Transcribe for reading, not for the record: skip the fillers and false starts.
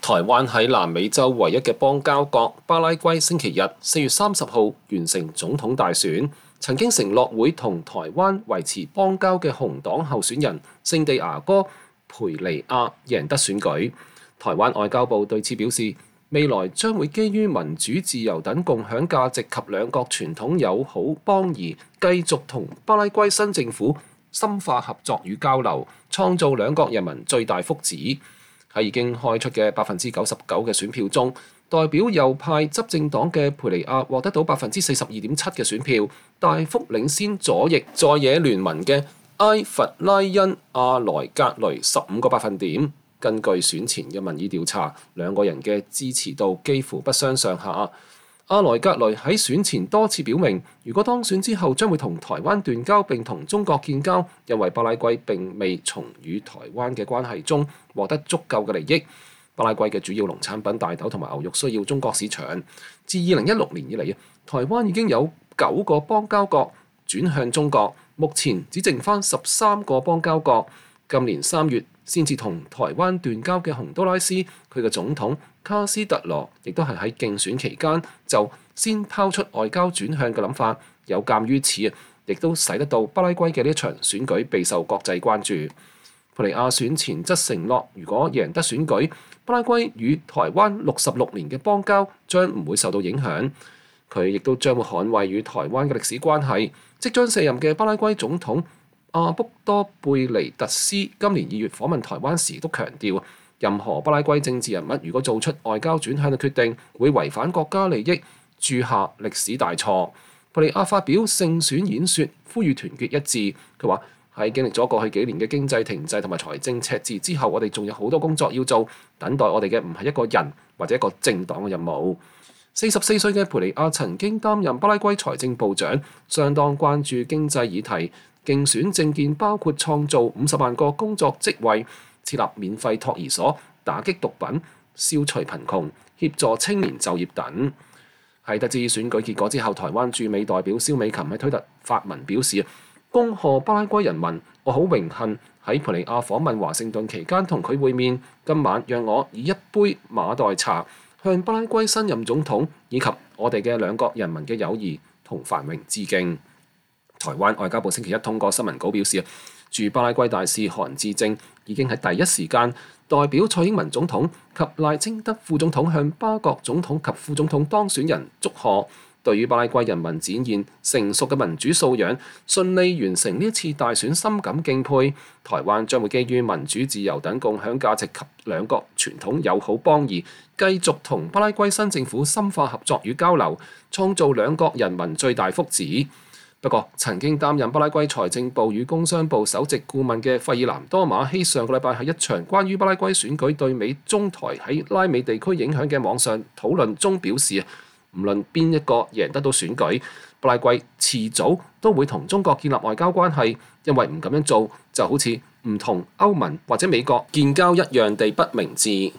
台灣喺南美洲唯一嘅邦交國巴拉圭，星期日4月30號完成總統大選。曾經承諾會同台灣維持邦交嘅紅黨候選人聖地牙哥培尼亞贏得選舉。台灣外交部對此表示，未來將會基於民主、自由等共享價值及兩國傳統友好邦誼，繼續同巴拉圭新政府深化合作與交流，創造兩國人民最大福祉。喺已經開出嘅99%嘅選票中，代表右派執政黨嘅培尼亞獲得到42.7%嘅選票，大幅領先左翼在野聯盟嘅埃弗拉恩·阿萊格雷15個百分點。根據選前嘅民意調查，兩個人嘅支持度幾乎不相上下。阿萊格雷喺選前多次表明，如果當選之後將會同台灣斷交並同中國建交，因為巴拉圭並未從與台灣嘅關係中獲得足夠嘅利益。巴拉圭嘅主要農產品大豆同埋牛肉需要中國市場。自2016年以嚟，台灣已經有9個邦交國轉向中國，目前只剩返13個邦交國。今年3月先至同台灣斷交嘅洪都拉斯，佢嘅總統卡斯特羅亦都係喺競選期間就先拋出外交轉向嘅諗法。有鑑於此，亦都使得到巴拉圭嘅呢一場選舉備受國際關注。培尼亞選前則承諾，如果贏得選舉，巴拉圭與台灣66年嘅邦交將唔會受到影響。佢亦都將會捍衛與台灣嘅歷史關係。即將卸任嘅巴拉圭總統阿卜多貝尼特斯今年2月訪問台灣時都強調，任何巴拉圭政治人物如果做出外交轉向嘅決定，會違反國家利益，鑄下歷史大錯。培尼亞發表勝選演說，呼籲團結一致。佢話喺經歷咗過去幾年嘅經濟停滯同埋財政赤字之後，我哋仲有好多工作要做，等待我哋嘅唔係一個人或者一個政黨嘅任務。44歲嘅培尼亞曾經擔任巴拉圭財政部長，相當關注經濟議題。競選政見包括創造50萬個工作職位、設立免費托兒所、打擊毒品、消除貧窮、協助青年就業等。喺得知選舉結果之後，台灣駐美代表蕭美琴喺推特發文表示：恭賀巴拉圭人民，我好榮幸喺培尼亞訪問華盛頓期間同佢會面。今晚讓我以一杯馬黛茶向巴拉圭新任總統以及我哋嘅兩國人民嘅友誼同繁榮致敬。台灣外交部星期一通過新聞稿表示，駐巴拉圭大使韓志正已經喺第一時間代表蔡英文總統及賴清德副總統向巴國總統及副總統當選人祝賀，對於巴拉圭人民展現成熟嘅民主素養，順利完成呢一次大選深感敬佩。台灣將會基於民主、自由等共享價值及兩國傳統友好邦誼，繼續同巴拉圭新政府深化合作與交流，創造兩國人民最大福祉。不過，曾經擔任巴拉圭財政部與工商部首席顧問嘅費爾南多馬希上個禮拜喺一場關於巴拉圭選舉對美中台喺拉美地區影響嘅網上討論中表示，無論邊一個贏得到選舉，巴拉圭遲早都會同中國建立外交關係，因為唔咁樣做就好似唔同歐盟或者美國建交一樣地不明智。